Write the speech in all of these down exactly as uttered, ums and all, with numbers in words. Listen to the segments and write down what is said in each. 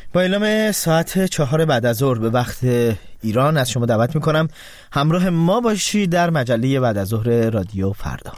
با اعلام ساعت چهار بعد از ظهر به وقت ایران از شما دعوت میکنم همراه ما باشید در مجله بعد از ظهر رادیو فردا.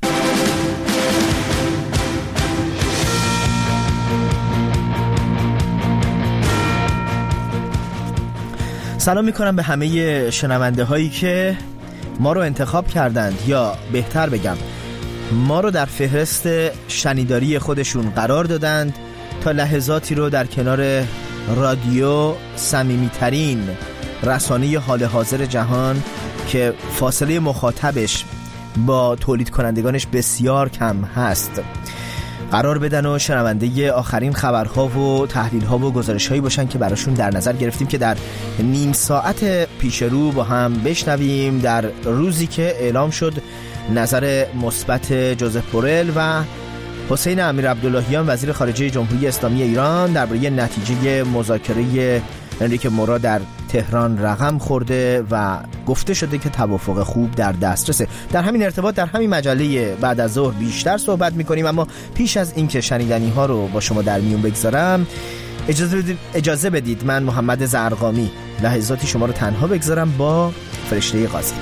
سلام میکنم به همه شنونده هایی که ما رو انتخاب کردند، یا بهتر بگم ما رو در فهرست شنیداری خودشون قرار دادند تا لحظاتی رو در کنار رادیو، صمیمیترین رسانه حال حاضر جهان که فاصله مخاطبش با تولید کنندگانش بسیار کم هست، قرار بدن و شنونده آخرین خبرها و تحلیل‌ها و گزارش‌هایی باشن که براشون در نظر گرفتیم که در نیم ساعت پیش رو با هم بشنویم در روزی که اعلام شد نظر مثبت جوزف بورل و حسین امیرعبداللهیان وزیر خارجه جمهوری اسلامی ایران درباره نتیجه مذاکره انریک مورا در تهران رقم خورده و گفته شده که توافق خوب در دسترسه. در همین ارتباط در همین مجله بعد از ظهر بیشتر صحبت می‌کنیم، اما پیش از اینکه شنیدنی ها رو با شما در میون بگذارم اجازه بدید, اجازه بدید من محمد زرقامی لحظاتی شما رو تنها بگذارم با فرشته قاضی.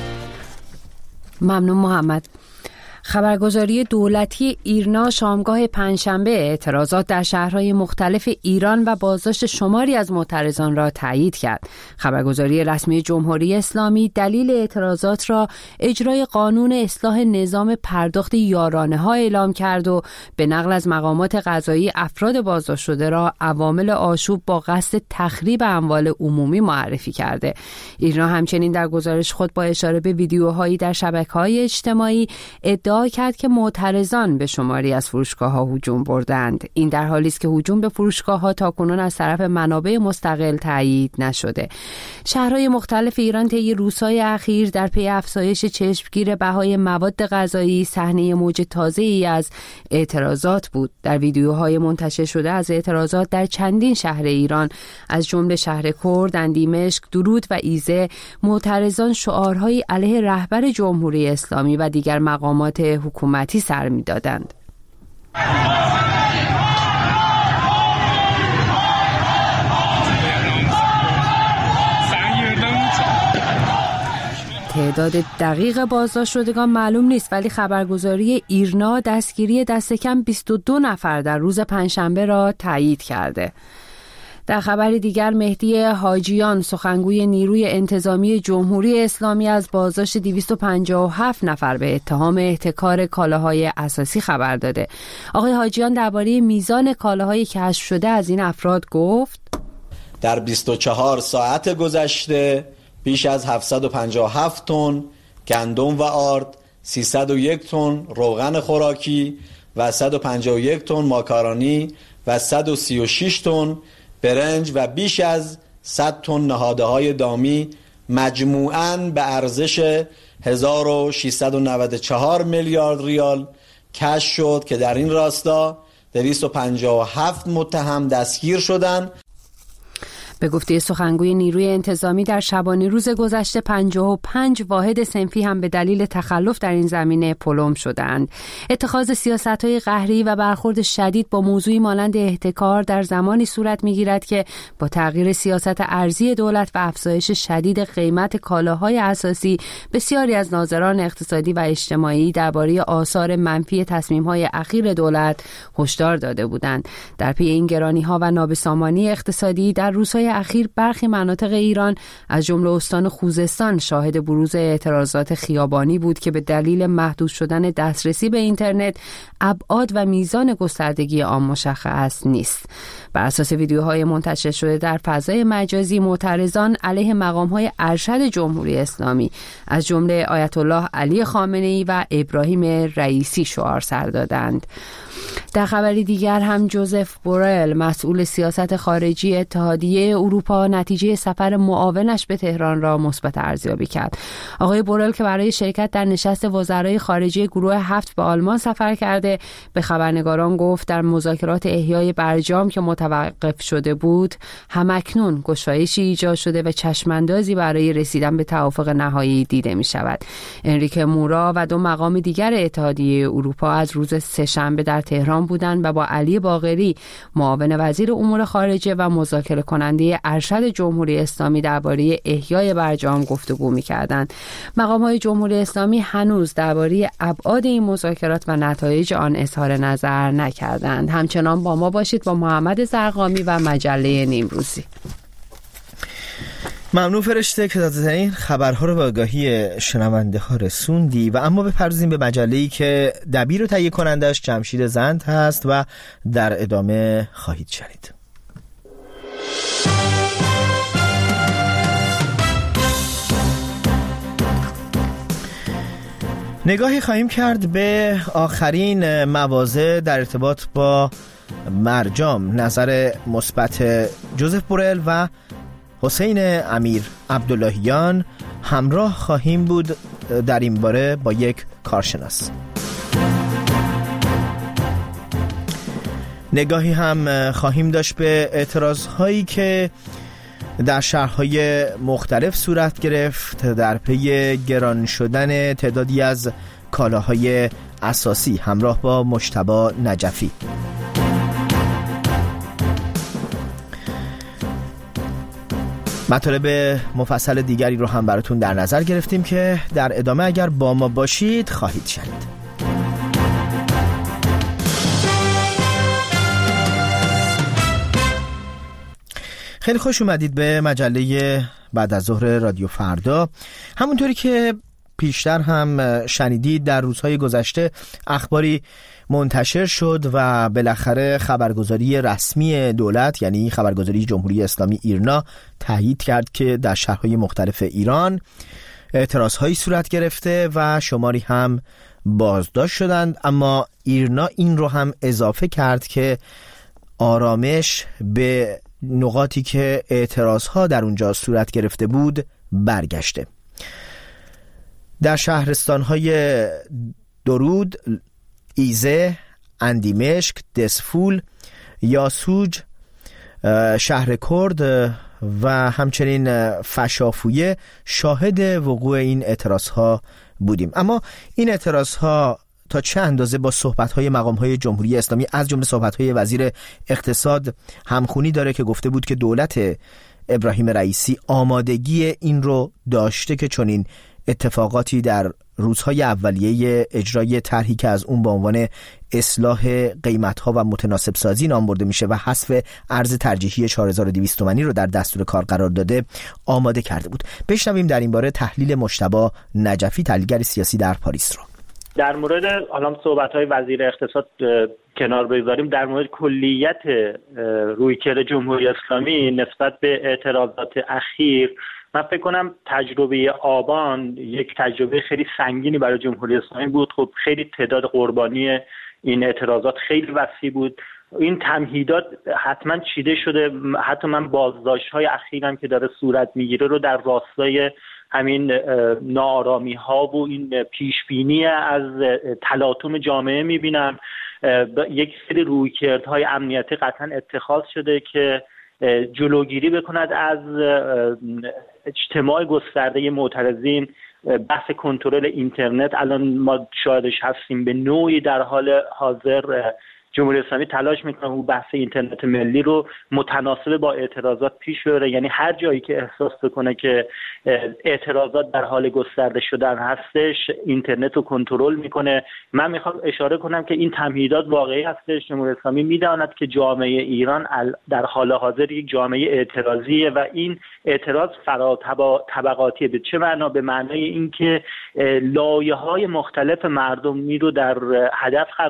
ممنون محمد. خبرگزاری دولتی ایرنا شامگاه پنجشنبه اعتراضات در شهرهای مختلف ایران و بازداشت شماری از معترضان را تایید کرد. خبرگزاری رسمی جمهوری اسلامی دلیل اعتراضات را اجرای قانون اصلاح نظام پرداخت یارانه‌ها اعلام کرد و به نقل از مقامات قضایی افراد بازداشت شده را عوامل آشوب با قصد تخریب اموال عمومی معرفی کرده. ایرنا همچنین در گزارش خود با اشاره به ویدیوهایی در شبکه‌های اجتماعی ادعا کرد که معترضان به شماری از فروشگاه‌ها هجوم بردند. این در حالی است که هجوم به فروشگاه‌ها تاکنون از طرف منابع مستقل تایید نشده. شهرهای مختلف ایران طی روزهای اخیر در پی افزایش چشمگیر بهای مواد غذایی صحنه موج تازه‌ای از اعتراضات بود. در ویدیوهای منتشر شده از اعتراضات در چندین شهر ایران از جمله شهر کرد، اندیمشک، درود و ایزه، معترضان شعارهای علیه رهبر جمهوری اسلامی و دیگر مقامات حکومتی سر می‌دادند. تعداد دقیق بازداشت شدگان معلوم نیست، ولی خبرگزاری ایرنا دستگیری دست کم بیست و دو نفر در روز پنجشنبه را تایید کرده. در خبر دیگر مهدی حاجیان سخنگوی نیروی انتظامی جمهوری اسلامی از بازداشت دویست و پنجاه و هفت نفر به اتهام احتکار کالاهای اساسی خبر داده. آقای حاجیان درباره میزان کالاهای کشف شده از این افراد گفت: در بیست و چهار ساعت گذشته بیش از هفتصد و پنجاه و هفت تن گندم و آرد، سیصد و یک تن روغن خوراکی و صد و پنجاه و یک تن ماکارونی و صد و سی و شش تن برنج و بیش از صد تن نهاده‌های دامی مجموعاً به ارزش هزار و ششصد و نود و چهار میلیارد ریال کشف شد که در این راستا دویست و پنجاه و هفت متهم دستگیر شدند. به گفته سخنگوی نیروی انتظامی در شبانه روز گذشته پنجاه و پنج واحد صنفی هم به دلیل تخلف در این زمینه پلم شدند. اتخاذ سیاست‌های قهری و برخورد شدید با موضوعی مانند احتکار در زمانی صورت می‌گیرد که با تغییر سیاست ارزی دولت و افزایش شدید قیمت کالاهای اساسی بسیاری از ناظران اقتصادی و اجتماعی درباره آثار منفی تصمیم‌های اخیر دولت هشدار داده بودند. در پی این گرانی‌ها و نابسامانی اقتصادی در روزهای اخیر برخی مناطق ایران از جمله استان خوزستان شاهد بروز اعتراضات خیابانی بود که به دلیل محدود شدن دسترسی به اینترنت ابعاد و میزان گستردگی آن مشخص نیست. بر اساس ویدیوهای منتشر شده در فضای مجازی معترضان علیه مقام‌های ارشد جمهوری اسلامی از جمله آیت الله علی خامنه‌ای و ابراهیم رئیسی شعار سر دادند. در خبری دیگر هم جوزف بورل مسئول سیاست خارجی اتحادیه اروپا نتیجه سفر معاونش به تهران را مثبت ارزیابی کرد. آقای بورل که برای شرکت در نشست وزرای خارجه گروه هفت به آلمان سفر کرده، به خبرنگاران گفت در مذاکرات احیای برجام که متوقف شده بود، همکنون گشایشی ایجاد شده و چشماندازی برای رسیدن به توافق نهایی دیده می شود. انریکه مورا و دو مقام دیگر اتحادیه اروپا از روز سه‌شنبه در تهران بودند و با علی باقری معاون وزیر امور خارجه و مذاکره کننده ارشد جمهوری اسلامی درباره احیای برجام گفتگو می‌کردند. مقام‌های جمهوری اسلامی هنوز درباره ابعاد این مذاکرات و نتایج آن اظهار نظر نکردند. همچنان با ما باشید با محمد زرقامی و مجله نیمروزی. ممنون فرشته که داده این خبرها رو به آگاهی شنونده ها رسوندی. و اما بپردازیم به مجله‌ای که دبیر و تهیه کنندش جمشید زند هست و در ادامه خواهید شنید. نگاهی خواهیم کرد به آخرین مواضع در ارتباط با برجام، نظر مثبت جوزف بورل و حسین امیر عبداللهیان. همراه خواهیم بود در این باره با یک کارشناس. نگاهی هم خواهیم داشت به اعتراض هایی که در شهرهای مختلف صورت گرفت در پی گران شدن تعدادی از کالاهای اساسی، همراه با مجتبی نجفی. مطالب مفصل دیگری رو هم براتون در نظر گرفتیم که در ادامه اگر با ما باشید خواهید شنید. خیلی خوش اومدید به مجله بعد از ظهر رادیو فردا. همونطوری که پیشتر هم شنیدید، در روزهای گذشته اخباری منتشر شد و بالاخره خبرگزاری رسمی دولت، یعنی خبرگزاری جمهوری اسلامی ایرنا، تایید کرد که در شهرهای مختلف ایران اعتراضهایی صورت گرفته و شماری هم بازداشت شدند. اما ایرنا این رو هم اضافه کرد که آرامش به نقاطی که اعتراضها در اونجا صورت گرفته بود برگشته. در شهرستانهای درود، ایزه، اندیمشک، دسفول، یاسوج، شهر کرد و همچنین فشافویه شاهد وقوع این اعتراضها بودیم. اما این اعتراضها تا چه اندازه با صحبت‌های مقام‌های جمهوری اسلامی از جمله صحبت‌های وزیر اقتصاد همخونی داره که گفته بود که دولت ابراهیم رئیسی آمادگی این رو داشته که چنین اتفاقاتی در روزهای اولیه اجرای طرحی که از اون به عنوان اصلاح قیمت‌ها و متناسب سازی نام برده میشه و حذف ارز ترجیحی چهار هزار و دویست تومانی رو در دستور کار قرار داده آماده کرده بود. بشنویم در این باره تحلیل مجتبی نجفی، تحلیلگر سیاسی در پاریس رو. در مورد حالا صحبت‌های وزیر اقتصاد کنار بگذاریم، در مورد کلیت رویکرد جمهوری اسلامی نسبت به اعتراضات اخیر، من فکر کنم تجربه آبان یک تجربه خیلی سنگینی برای جمهوری اسلامی بود. خب خیلی تعداد قربانی این اعتراضات خیلی وسیع بود. این تمهیدات حتما چیده شده. حتی من بازداشت‌های اخیرم که داره صورت میگیره رو در راستای همین ناآرامی ها و این پیشبینی از تلاطم جامعه میبینم. یک سری رویکردهای امنیتی قطعا اتخاذ شده که جلوگیری بکند از اجتماع گسترده معترضین. بحث کنترل اینترنت الان ما شاهدش هستیم، به نوعی در حال حاضر جمهوری اسلامی تلاش میکنه اون بحث اینترنت ملی رو متناسب با اعتراضات پیش ببره. یعنی هر جایی که احساس بکنه که اعتراضات در حال گسترده شدن هستش، اینترنت رو کنترل میکنه. من میخوام اشاره کنم که این تمهیدات واقعی هستش. جمهوری اسلامی میداند که جامعه ایران در حال حاضر یک جامعه اعتراضیه و این اعتراض فرا طبقاتیه. به چه معنا؟ به معنای اینکه لایه‌های مختلف مردمی رو در هدف قرار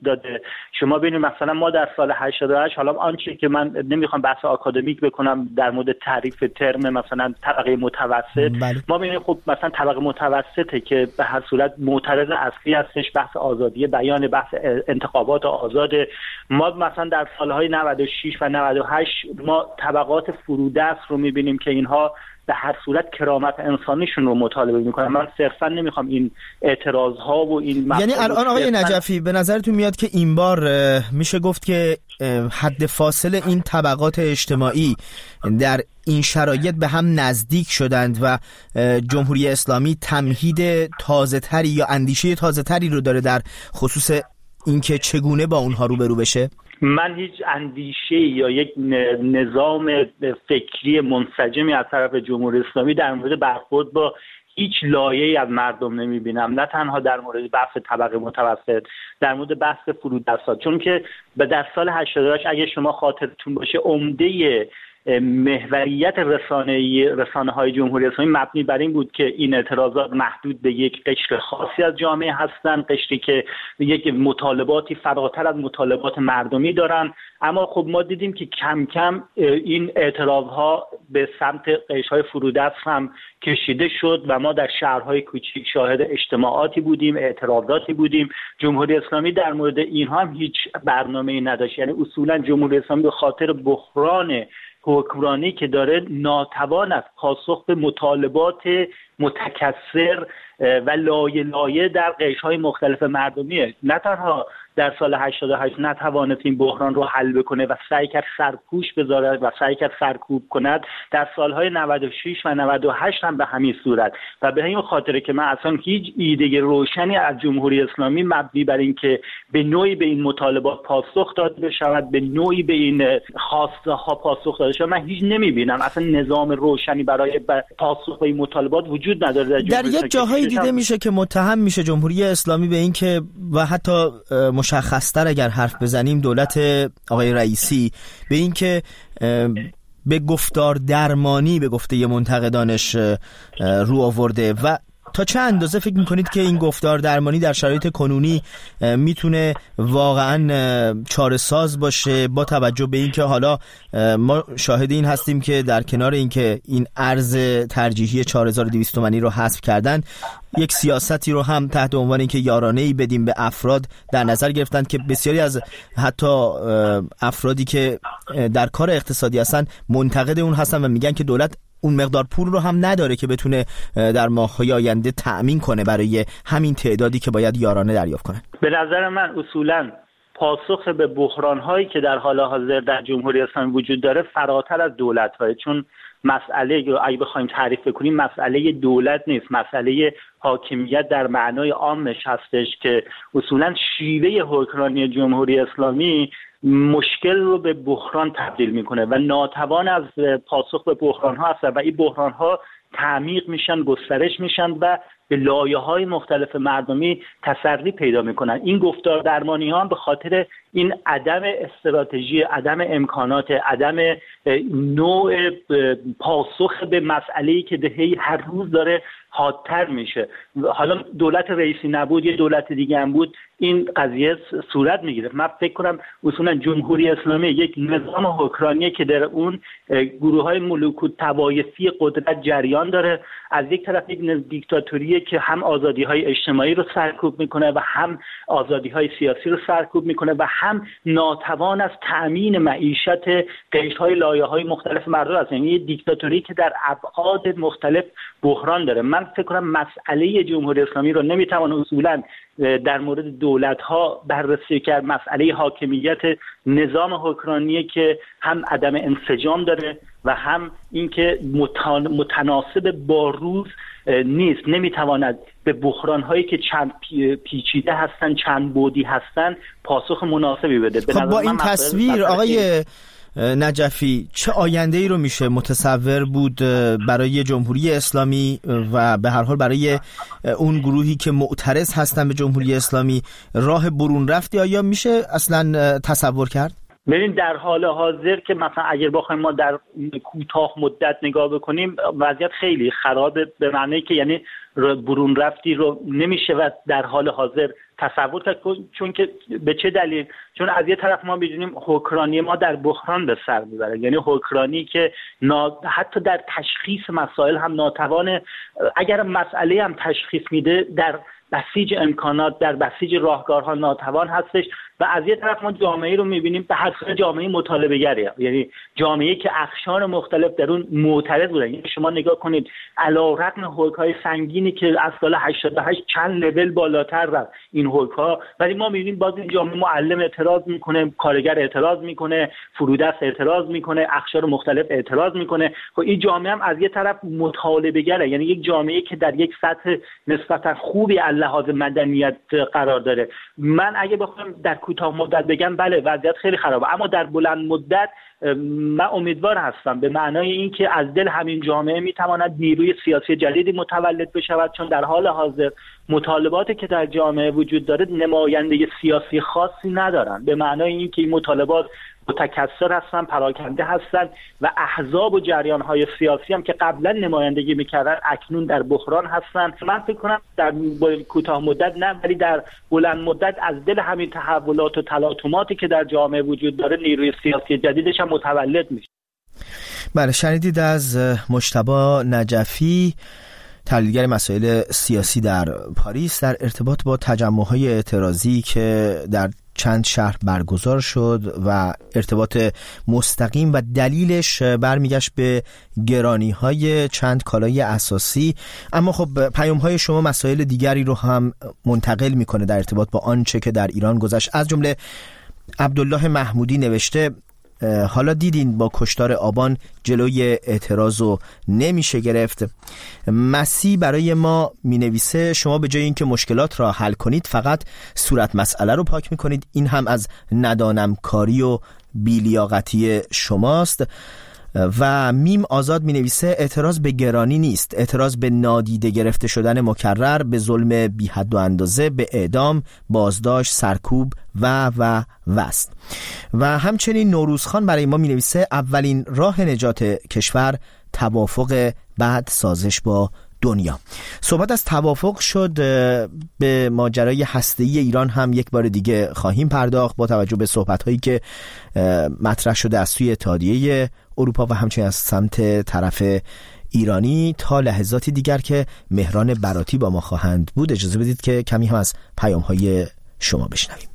داده. شما ببینید مثلا ما در سال هشتاد و هشت، حالا آنچه که من نمیخوام بحث آکادمیک بکنم در مورد تعریف ترم مثلا طبقه متوسط، بله. ما ببینید خب مثلا طبقه متوسطه که به هر صورت معترض اصلی هستش، بحث آزادی بیان، بحث انتخابات آزاد. ما مثلا در سالهای نود و شش و نود و هشت ما طبقات فرودست رو میبینیم که اینها به هر صورت کرامت انسانیشون رو مطالبه میکنن. من صرفا نمیخوام این اعتراض ها و این یعنی الان آقای نجفی به نظرتون میاد که این بار میشه گفت که حد فاصله این طبقات اجتماعی در این شرایط به هم نزدیک شدند و جمهوری اسلامی تمهید تازه تری یا اندیشه تازه تری رو داره در خصوص اینکه چگونه با اونها روبرو بشه؟ من هیچ اندیشه یا یک نظام فکری منسجمی از طرف جمهوری اسلامی در مورد برخورد با هیچ لایه‌ای از مردم نمی‌بینم، نه تنها در مورد بحث طبقه متوسط، در مورد بحث فرودست‌ها. چون که در سال هشتاد و هشت اگه شما خاطرتون باشه عمده محوریت رسانه‌ای رسانه‌های جمهوری اسلامی مبنی بر این بود که این اعتراضات محدود به یک قشر خاصی از جامعه هستند، قشری که یک مطالباتی فراتر از مطالبات مردمی دارن. اما خب ما دیدیم که کم کم این اعتراضها به سمت قشرهای فرودست هم کشیده شد و ما در شهرهای کوچیک شاهد اجتماعاتی بودیم، اعتراضاتی بودیم. جمهوری اسلامی در مورد اینها هم هیچ برنامه‌ای نداشت. یعنی اصولا جمهوری اسلامی به خاطر بحران حکمرانی که داره ناتوان است پاسخ به مطالبات متکثر و لایه لایه در قشرهای مختلف مردمیه. نه تنها در سال هشتاد و هشت نتوانست این بحران رو حل بکنه و سعی کرد سرپوش بذاره و سعی کرد سرکوب کند، در سالهای نود و شش و نود و هشت هم به همین صورت. و به این خاطره که من اصلا هیچ ایده روشنی از جمهوری اسلامی مبنی بر این که به نوعی به این مطالبات پاسخ داده بشود، به نوعی به این خواسته ها پاسخ داده شود، من هیچ نمیبینم. اصلا نظام روشنی برای پاسخ به این مطالبات وجود نداره در, در یک جاهایی دیده میشه که متهم میشه جمهوری اسلامی به این که و حتی مشخص‌تر اگر حرف بزنیم دولت آقای رئیسی به این که به گفتار درمانی به گفته منتقدانش رو آورده. و تا چه اندازه فکر میکنید که این گفتار درمانی در شرایط کنونی میتونه واقعا چاره ساز باشه، با توجه به این که حالا ما شاهد این هستیم که در کنار این که این ارز ترجیحی چهار هزار و دویست تومانی رو حذف کردن، یک سیاستی رو هم تحت عنوان اینکه یارانه‌ای بدیم به افراد در نظر گرفتن که بسیاری از حتی افرادی که در کار اقتصادی هستن منتقد اون هستن و میگن که دولت اون مقدار پول رو هم نداره که بتونه در ماه‌های آینده تأمین کنه برای همین تعدادی که باید یارانه دریافت کنه. به نظر من اصولاً پاسخ به بحران‌هایی که در حال حاضر در جمهوری اسلامی وجود داره فراتر از دولت‌های، چون مسئله اگه بخوایم تعریف کنیم مسئله دولت نیست، مسئله حاکمیت در معنای عامش هستش که اصولاً شیوه حکمرانی جمهوری اسلامی مشکل رو به بحران تبدیل میکنه و ناتوان از پاسخ به بحران ها هست و این بحران ها تعمیق میشن، گسترش میشن و به لایه های مختلف مردمی تسری پیدا میکنن. این گفتار درمانی ها به خاطر این عدم استراتژی، عدم امکانات، عدم نوع پاسخ به مسئله‌ای که دهی هر روز داره حادتر میشه. حالا دولت رئیسی نبود، یه دولت دیگه هم بود، این قضیه صورت میگیره. من فکر کنم اصولا جمهوری اسلامی یک نظام حکمرانیه که در اون گروه های ملوکوت طوایفی قدرت جریان داره. از یک طرف یک دیکتاتوریه که هم آزادی های اجتماعی رو سرکوب میکنه و هم آزادی های سیاسی رو سرکوب میکنه و هم ناتوان از تأمین معیشت قشرهای لایه های مختلف مردم است. یعنی دیکتاتوری که در ابعاد مختلف بحران داره. من فکر کنم مسئله جمهوری اسلامی رو نمیتوان اصولا در مورد دولت ها بررسی کرد. مسئله حاکمیت نظام حکمرانی که هم عدم انسجام داره و هم اینکه متناسب با روز نیست، نمیتواند به بحران هایی که چند پیچیده هستن، چند بعدی هستن پاسخ مناسبی بده. خب با این تصویر آقای نجفی چه آینده ای رو میشه متصور بود برای جمهوری اسلامی و به هر حال برای اون گروهی که معترض هستن به جمهوری اسلامی؟ راه برون رفتی آیا میشه اصلا تصور کرد؟ ببین در حال حاضر که مثلا اگر بخوایم ما در کوتاه مدت نگاه بکنیم وضعیت خیلی خرابه، به معنی که یعنی برون رفتی رو نمیشه و در حال حاضر تصور کرد. چون که به چه دلیل؟ چون از یه طرف ما می‌دونیم حکمرانی ما در بحران به سر میبره، یعنی حکمرانی که نا... حتی در تشخیص مسائل هم ناتوانه، اگر مسئله هم تشخیص میده در بسیج امکانات، در بسیج راهکارها ناتوان هستش. و از یه طرف ما جامعه رو می‌بینیم به حسب جامعه مطالبه گریه، یعنی جامعه‌ای که اقشار مختلف در اون معترض بودن. یعنی شما نگاه کنید علیرغم حقوق‌های سنگینی که از سال هشتاد و هشت چند لول بالاتر رفت این حقوق‌ها، ولی ما می‌بینیم باز این جامعه معلم اعتراض می‌کنه، کارگر اعتراض می‌کنه، فرودست اعتراض می‌کنه، اقشار مختلف اعتراض می‌کنه. خب این جامعه هم از یه طرف مطالبه گره، یعنی یک جامعه‌ای که در یک سطح نسبتاً خوبی از لحاظ مدنیت قرار داره. من اگه بخوام در کوتاه مدت بگم بله وضعیت خیلی خرابه، اما در بلند مدت من امیدوار هستم به معنای اینکه از دل همین جامعه میتواند نیروی سیاسی جدیدی متولد بشود، چون در حال حاضر مطالباتی که در جامعه وجود داره نماینده سیاسی خاصی ندارن، به معنای اینکه این مطالبات متکثر هستن، پراکنده هستن و احزاب و جریان‌های سیاسی هم که قبلا نمایندگی می‌کردن اکنون در بحران هستن. من فکر کنم در کوتاه مدت نه، ولی در بلند مدت از دل همین تحولات و تلاطماتی که در جامعه وجود داره نیروی سیاسی جدیدش هم متولد میشه. بله، شنیدید از مجتبی نجفی، تحلیلگر مسائل سیاسی در پاریس، در ارتباط با تجمع‌های اعتراضی که در چند شهر برگزار شد و ارتباط مستقیم و دلیلش برمیگشت به گرانی‌های چند کالای اساسی. اما خب پیام‌های شما مسائل دیگری رو هم منتقل می‌کنه در ارتباط با آنچه که در ایران گذشت. از جمله عبدالله محمودی نوشته حالا دیدین با کشتار آبان جلوی اعتراض رو نمیشه گرفت. مسی برای ما می نویسه شما به جای اینکه مشکلات را حل کنید فقط صورت مسئله رو پاک میکنید، این هم از ندانم کاری و بیلیاقتی شماست. و میم آزاد می نویسه اعتراض به گرانی نیست، اعتراض به نادیده گرفته شدن مکرر، به ظلم بی حد و اندازه، به اعدام، بازداشت، سرکوب و و وست. و همچنین نوروز خان برای ما می نویسه اولین راه نجات کشور توافق، بعد سازش با دنیا. صحبت از توافق شد، به ماجرای هسته‌ای ایران هم یک بار دیگه خواهیم پرداخت با توجه به صحبت‌هایی که مطرح شده از سوی اتحادیه اروپا و همچنین از سمت طرف ایرانی. تا لحظاتی دیگر که مهران براتی با ما خواهند بود اجازه بدید که کمی هم از پیام‌های شما بشنویم.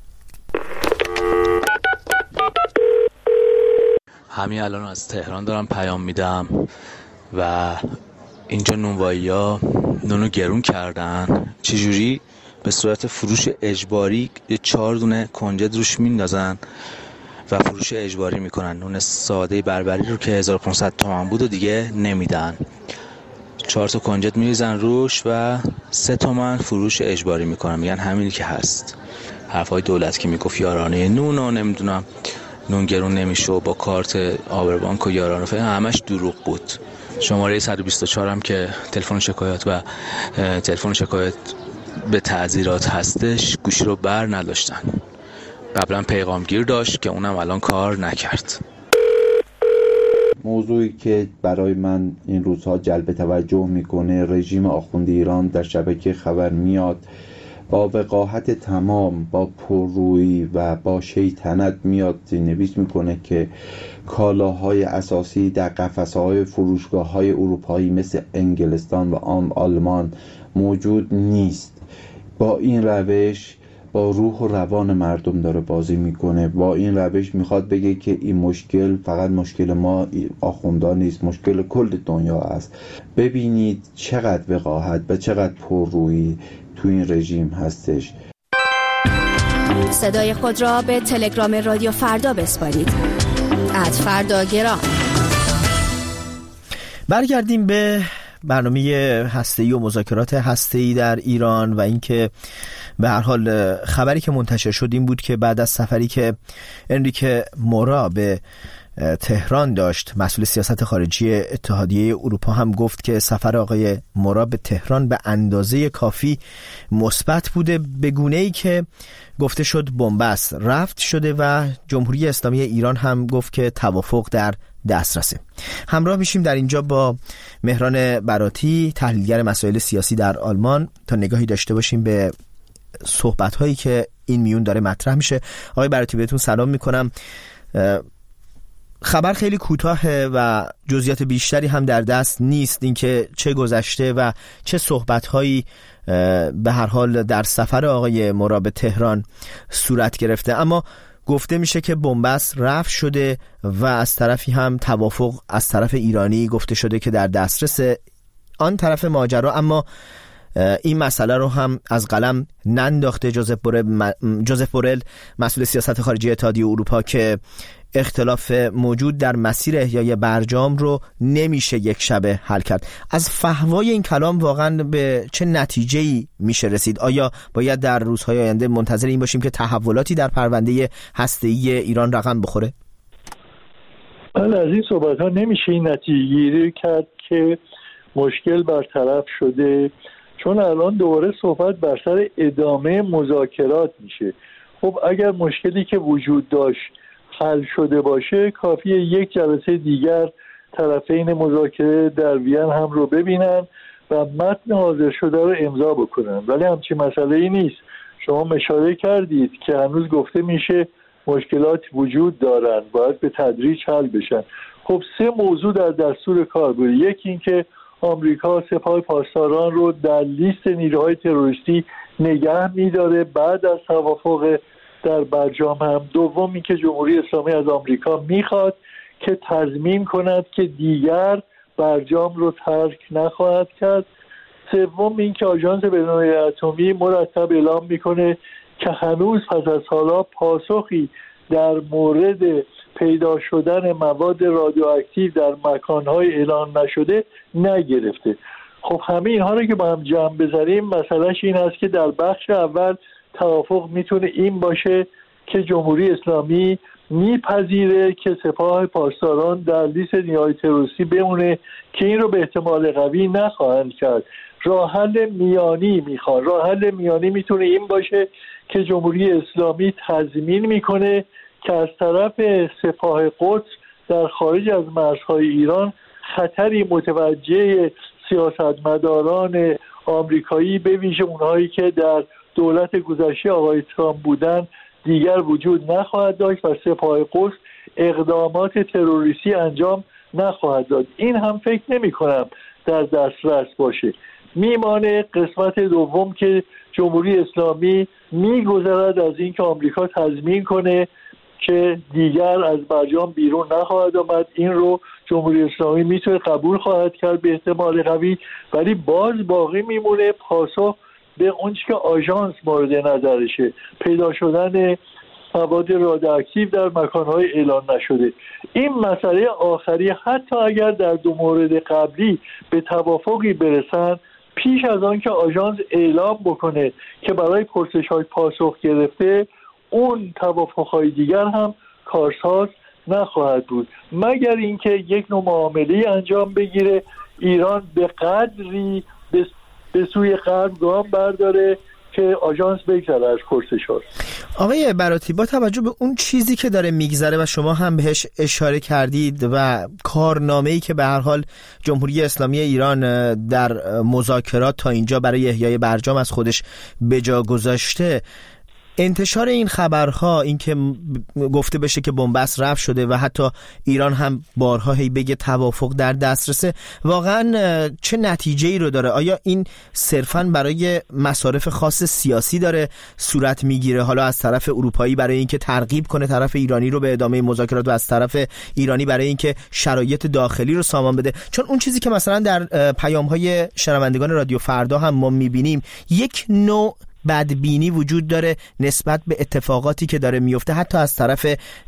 همین الان از تهران دارم پیام میدم و اینجا نونوایی‌ها نونو گرون کردن. چجوری؟ به صورت فروش اجباری چهار دونه کنجد روش میندازن و فروش اجباری میکنن. نون ساده بربری رو که هزار و پانصد تومان بود و دیگه نمیدن، چهار تا کنجد میریزن روش و سه تومن فروش اجباری میکنن. میگن همینی که هست. حرفای دولت که میگفت یارانه نون و نمیدونم نون گرون نمیشه و با کارت آبربانک و یارانه فعلا همش دروغ بود. شماره صد و بیست و چهار هم که تلفن شکایت و تلفن شکایت به تعذیرات هستش گوشی رو بر نداشتن. قبلا پیغامگیر داشت که اونم الان کار نکرد. موضوعی که برای من این روزها جلب توجه میکنه، رژیم آخوندی ایران در شبکه خبر میاد با وقاحت تمام، با پررویی و با شیطنت میاد نویس میکنه که کالاهای اساسی در قفسه‌های فروشگاه‌های اروپایی مثل انگلستان و آلمان موجود نیست. با این روش با روح و روان مردم داره بازی میکنه. با این روش میخواد بگه که این مشکل فقط مشکل ما آخوندان نیست، مشکل کل دنیا است. ببینید چقدر وقاحت و چقدر پررویی تو این رژیم هستش. صدای خود را به تلگرام رادیو فردا بسپارید. ات فردا گرام. برگردیم به برنامه هسته‌ای و مذاکرات هسته‌ای در ایران و اینکه به هر حال خبری که منتشر شد این بود که بعد از سفری که انریکه مورا به تهران داشت. مسئول سیاست خارجی اتحادیه اروپا هم گفت که سفر آقای مورا به تهران به اندازه کافی مثبت بوده، به گونه‌ای که گفته شد بنبست رفع شده و جمهوری اسلامی ایران هم گفت که توافق در دسترسه. همراه میشیم در اینجا با مهران براتی، تحلیلگر مسائل سیاسی در آلمان، تا نگاهی داشته باشیم به صحبت‌هایی که این میون داره مطرح میشه. آقای براتی بهتون سلام میکنم. خبر خیلی کوتاهه و جزئیات بیشتری هم در دست نیست، اینکه چه گذشته و چه صحبت‌هایی به هر حال در سفر آقای مورا به تهران صورت گرفته، اما گفته میشه که بنبست رفع شده و از طرفی هم توافق از طرف ایرانی گفته شده که در دسترس آن طرف ماجرا، اما این مسئله رو هم از قلم ننداخته جوزف بورل جوزف بورل مسئول سیاست خارجی اتحادیه اروپا که اختلاف موجود در مسیر احیای برجام رو نمیشه یک شبه حل کرد. از فحوای این کلام واقعا به چه نتیجه‌ای میشه رسید؟ آیا باید در روزهای آینده منتظر این باشیم که تحولاتی در پرونده هسته‌ای ایران رقم بخوره؟ بله، از این صحبت ها نمیشه این نتیجه گیری کرد که مشکل برطرف شده، چون الان دوباره صحبت بر سر ادامه مذاکرات میشه. خب اگر مشکلی که وجود داشت حل شده باشه، کافیه یک جلسه دیگر طرفین مذاکره در وین هم رو ببینن و متن حاضر شده رو امضا بکنن، ولی همچین مسئله ای نیست. شما اشاره کردید که هنوز گفته میشه مشکلات وجود دارن، باید به تدریج حل بشن. خب سه موضوع در دستور کار بود. یکی این که آمریکا سپاه پاسداران رو در لیست نیروهای تروریستی نگه میداره بعد از توافق در برجام هم. دوم این که جمهوری اسلامی از آمریکا میخواد که تضمین کند که دیگر برجام رو ترک نخواهد کرد. سوم این که آژانس بین‌المللی اتمی مرتب اعلام میکنه که هنوز پس از سالها پاسخی در مورد پیدا شدن مواد رادیواکتیو در مکانهای اعلان نشده نگرفته. خب همه اینها رو که با هم جمع بذاریم، مسئلهش این است که در بخش اول توافق میتونه این باشه که جمهوری اسلامی میپذیره که سپاه پاسداران در لیست نیروهای تروریستی بمونه که این رو به احتمال قوی نخواهند کرد. راه حل میانی میخوان. راه حل میانی میتونه این باشه که جمهوری اسلامی تضمین میکنه که از طرف سپاه قدس در خارج از مرزهای ایران خطری متوجه سیاستمداران آمریکایی به ویژه اونهایی که در دولت گذشته آقای ترامپ بودن دیگر وجود نخواهد داشت و سپاه قدس اقدامات تروریستی انجام نخواهد داد. این هم فکر نمی کنم در دسترس باشه. میمانه قسمت دوم که جمهوری اسلامی میگذرد از این که آمریکا تضمین کنه که دیگر از برجام بیرون نخواهد آمد. این رو جمهوری اسلامی میتونه قبول خواهد کرد به احتمال قوی، ولی باز باقی میمونه پاسخ به اونچه که آژانس مورد نظرشه، پیدا شدن مواد رادیواکتیو در مکانهای اعلان نشده. این مسئله آخری حتی اگر در دو مورد قبلی به توافقی برسن، پیش از آن که آژانس اعلام بکنه که برای پرسش‌های پاسخ گرفته، اون توافق‌های دیگر هم کارساز نخواهد بود، مگر اینکه یک نوع معامله انجام بگیره، ایران به قدری به سوی غرب گام برداره که آژانس بگذره از پرسش‌ها. آقای براتی، با توجه به اون چیزی که داره میگذره و شما هم بهش اشاره کردید و کارنامه‌ای که به هر حال جمهوری اسلامی ایران در مذاکرات تا اینجا برای احیای برجام از خودش به جا گذاشته، انتشار این خبرها، این که گفته بشه که بنبست رفع شده و حتی ایران هم بارها هی بگه توافق در دسترسه، واقعا چه نتیجه‌ای رو داره؟ آیا این صرفاً برای مصارف خاص سیاسی داره صورت میگیره، حالا از طرف اروپایی برای اینکه ترغیب کنه طرف ایرانی رو به ادامه مذاکرات و از طرف ایرانی برای اینکه شرایط داخلی رو سامان بده؟ چون اون چیزی که مثلا در پیام‌های شنوندگان رادیو فردا هم ما می‌بینیم، یک نوع بدبینی وجود داره نسبت به اتفاقاتی که داره میفته حتی از طرف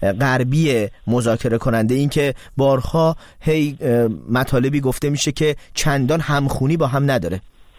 غربی مذاکره کننده، این که بارها هی مطالبی گفته میشه که چندان همخونی با هم نداره.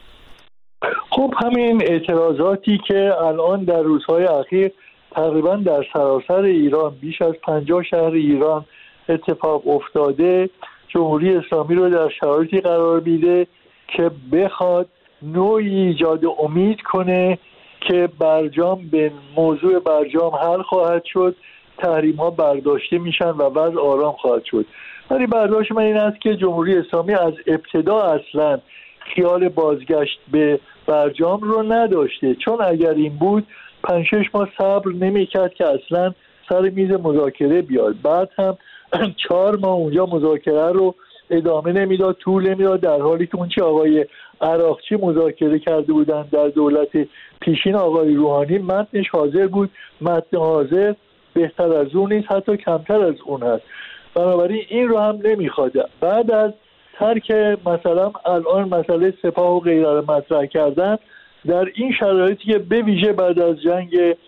خب همین اعتراضاتی که الان در روزهای اخیر تقریبا در سراسر ایران بیش از پنجاه شهر ایران اتفاق افتاده جمهوری اسلامی رو در شرایطی قرار میده که بخواد نوعی ایجاد امید کنه که برجام به موضوع برجام حل خواهد شد، تحریم ها برداشته میشن و وضع آرام خواهد شد. ولی برداشت من این است که جمهوری اسلامی از ابتدا اصلا خیال بازگشت به برجام رو نداشته، چون اگر این بود پنج شش ماه صبر نمیکرد که اصلا سر میز مذاکره بیاد، بعد هم چهار ماه اونجا مذاکره رو ادامه نمیداد، طول نمیداد، در حالی که اون چی آقای عراقچی مذاکره کرده بودن در دولت پیشین آقای روحانی متنش حاضر بود، متن حاضر بهتر از اون نیست، حتی کمتر از اون هست. بنابراین این رو هم نمیخواد. بعد از ترک مثلا الان مسئله سپاه و غیره رو مطرح کردن در این شرایطی که به ویژه بعد از جنگ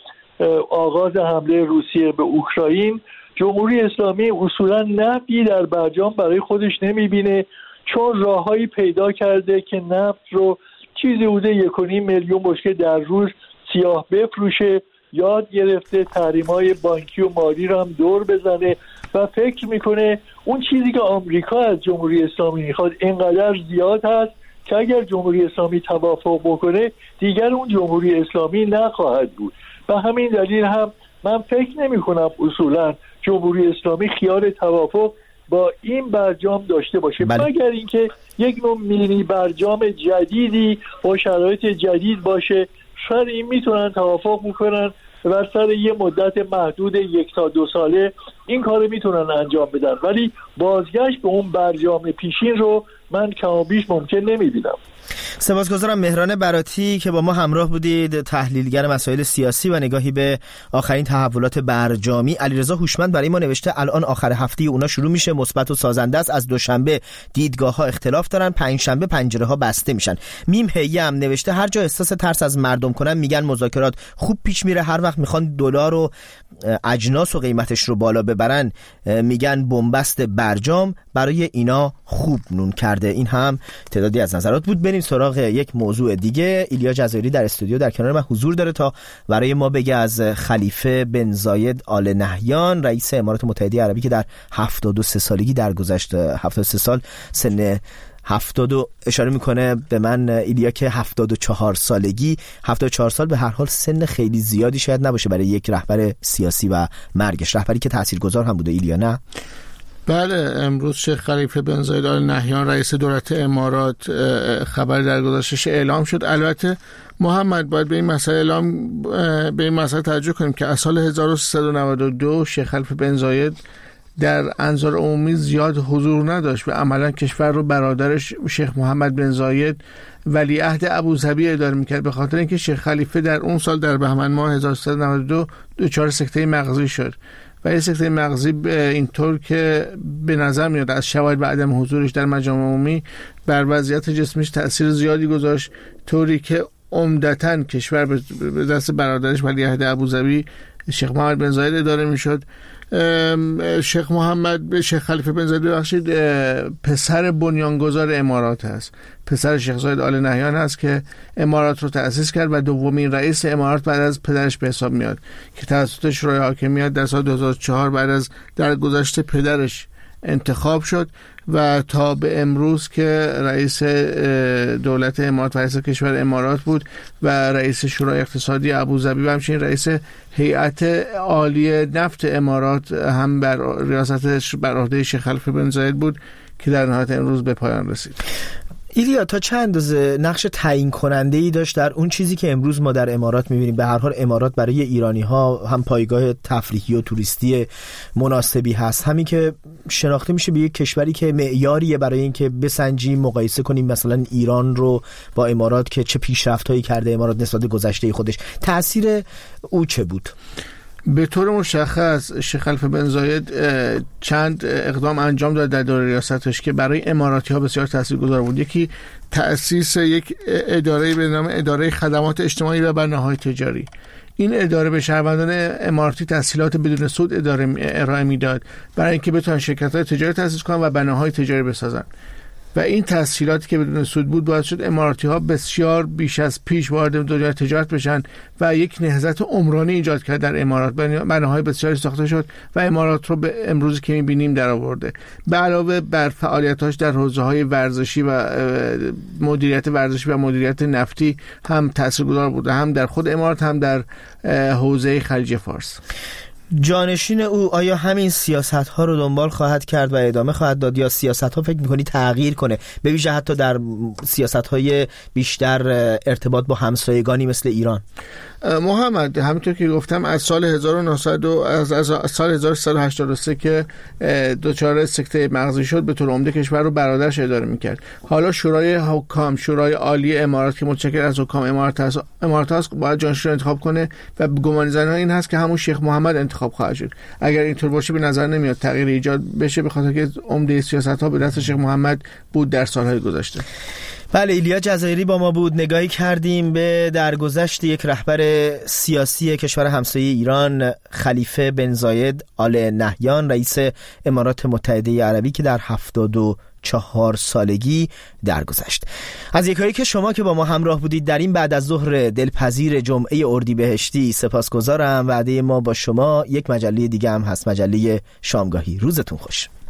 آغاز حمله روسیه به اوکراین جمهوری اسلامی اصولا نفتی در برجام برای خودش نمیبینه، چون راههایی پیدا کرده که نفت رو چیزی بوده یک و نیم میلیون بشکه در روز سیاه بفروشه، یاد گرفته تحریم‌های بانکی و مالی رو هم دور بزنه و فکر میکنه اون چیزی که آمریکا از جمهوری اسلامی میخواد اینقدر زیاد هست که اگر جمهوری اسلامی توافق بکنه دیگر اون جمهوری اسلامی نخواهد بود. و همین دلیل هم من فکر نمی کنم اصولا جمهوری اسلامی خیال توافق با این برجام داشته باشه، مگر اینکه یک نوع مینی برجام جدیدی با شرایط جدید باشه، شاید این میتونن توافق میکنن و سر یه مدت محدود یک تا دو ساله این کار میتونن انجام بدن، ولی بازگشت به اون برجام پیشین رو من کم و بیش ممکن نمیبینم. سپاسگزارم مهران براتی که با ما همراه بودید، تحلیلگر مسائل سیاسی و نگاهی به آخرین تحولات برجامی. علیرضا هوشمند برای ما نوشته الان آخر هفته اونا شروع میشه، مثبت و سازنده است، از دوشنبه دیدگاه ها اختلاف دارن، پنج شنبه پنجره ها بسته میشن. میم هیم نوشته هر جا احساس ترس از مردم کنن میگن مذاکرات خوب پیش میره، هر وقت میخوان دلار و اجناس و قیمتش رو بالا ببرن میگن بنبست برجام برای اینا خوب نون کرده. این هم تعدادی از نظرات بود. بریم سراغ یک موضوع دیگه. ایلیا جزایری در استودیو در کنار من حضور داره تا برای ما بگه از خلیفه بن زاید آل نهیان رئیس امارات متحده عربی که در هفتاد و سه سالگی درگذشت، هفتاد و سه سال سن هفتاد و اشاره میکنه به من ایلیا که هفتاد و چهار سالگی، هفتاد و چهار سال به هر حال سن خیلی زیادی شاید نباشه برای یک رهبر سیاسی و مرگش، رهبری که تاثیرگذار هم بوده. ایلیا نه؟ بله، امروز شیخ خلیفه بن زاید آل نهیان رئیس دولت امارات خبر درگذشتش اعلام شد. البته محمد باید به این مسئله اعلام به این مسئله توجه کنیم که از سال هزار و سیصد و نود و دو شیخ خلیفه بن زاید در انظار عمومی زیاد حضور نداشت و عملا کشور رو برادرش شیخ محمد بن زاید ولیعهد ابوظبی اداره میکرد، به خاطر اینکه شیخ خلیفه در اون سال در بهمن ماه هزار و سیصد و نود و دو دچار سکته مغزی شد و این سکته مغزی اینطور که به نظر میاد از شواهد و عدم حضورش در مجامع عمومی بر وضعیت جسمیش تأثیر زیادی گذاشت، طوری که عمدتاً کشور به دست برادرش ولیعهد ابوظبی شیخ محمد بن زاید اداره میشد. شیخ محمد شیخ خلیفه بن زاید بخشید پسر بنیانگذار امارات هست، پسر شیخ زاید آل نهیان هست که امارات رو تأسیس کرد و دومین رئیس امارات بعد از پدرش به حساب میاد که توسط شورای حاکمیت در سال دو هزار و چهار بعد از درگذشت پدرش انتخاب شد و تا به امروز که رئیس دولت امارات و رئیس کشور امارات بود و رئیس شورای اقتصادی ابوظبی و همچنین رئیس هیئت عالی نفت امارات هم بر ریاستش بر عهده شیخ خلیفه بن زاید بود که در نهایت امروز به پایان رسید. ایلیا تا چند اندازه نقش تعیین کننده ای داشت در اون چیزی که امروز ما در امارات می‌بینیم؟ به هر حال امارات برای ایرانی ها هم پایگاه تفریحی و توریستی مناسبی هست، همین که شناخته میشه به یک کشوری که معیاریه برای اینکه بسنجیم مقایسه کنیم مثلا ایران رو با امارات که چه پیشرفت‌هایی کرده امارات نسبت به گذشته خودش. تأثیر او چه بود؟ به طور مشخص شیخ خلیفه بن زاید چند اقدام انجام داد در دوره ریاستش که برای اماراتی ها بسیار تاثیرگذار بود. یکی تأسیس یک اداره به نام اداره خدمات اجتماعی و بناهای تجاری. این اداره به شهروندان اماراتی تسهیلات بدون سود اداره ارائه میداد برای اینکه بتونن شرکت‌های تجاری تأسیس کنن و بناهای تجاری بسازن. و این تسهیلاتی که بدون سود بود باعث شد اماراتی ها بسیار بیش از پیش وارد دنیای تجارت بشن و یک نهضت عمرانی ایجاد کرد در امارات. بناهای بسیاری ساخته شد و امارات رو به امروزی که می‌بینیم در آورده. به علاوه بر فعالیتاش در حوزه‌های ورزشی و مدیریت ورزشی و مدیریت نفتی هم تاثیرگذار بوده، هم در خود امارات هم در حوزه خلیج فارس. جانشین او آیا همین سیاست ها رو دنبال خواهد کرد و ادامه خواهد داد یا سیاست ها فکر میکنی تغییر کنه، به ویژه حتی در سیاست های بیشتر ارتباط با همسایگانی مثل ایران؟ محمد همونطور که گفتم از سال هزار و نهصد از, از سال هزار و سیصد و هشتاد و سه که دچار سکته مغزی شد به طور عمده کشور رو برادرش اداره میکرد. حالا شورای حکام، شورای عالی امارات که متشکل از حکام امارات هست، امارات هست باید جانشین رو انتخاب کنه و گمان زنها این هست که همون شیخ محمد انتخاب خواهد شد. اگر اینطور باشه به نظر نمیاد تغییر ایجاد بشه، به خاطر که عمده سیاست ها به دست شیخ محمد بود در سالهای گذشته. بله، ایلیا جزایری با ما بود. نگاهی کردیم به درگذشت یک رهبر سیاسی کشور همسایه ایران، خلیفه بن زاید آل نهیان، رئیس امارات متحده عربی که در هفتاد و چهار سالگی درگذشت. از یکایی که شما که با ما همراه بودید در این بعد از ظهر دلپذیر جمعه اردیبهشتی سپاسگزارم. وعده ما با شما یک مجله دیگه هم هست، مجله شامگاهی. روزتون خوش.